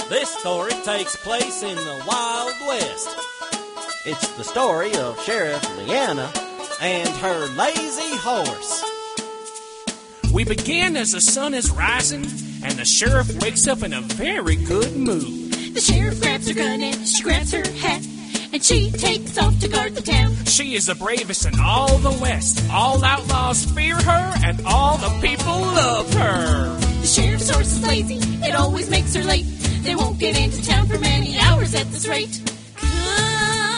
This story takes place in the Wild West. It's the story of Sheriff Leanna and her lazy horse. We begin as the sun is rising, and the sheriff wakes up in a very good mood. The sheriff grabs her gun and she grabs her hat, and she takes off to guard the town. She is the bravest in all the West. All outlaws fear her, and all the people love her. The sheriff's horse is lazy, it always makes her late. They won't get into town for many hours at this rate. Come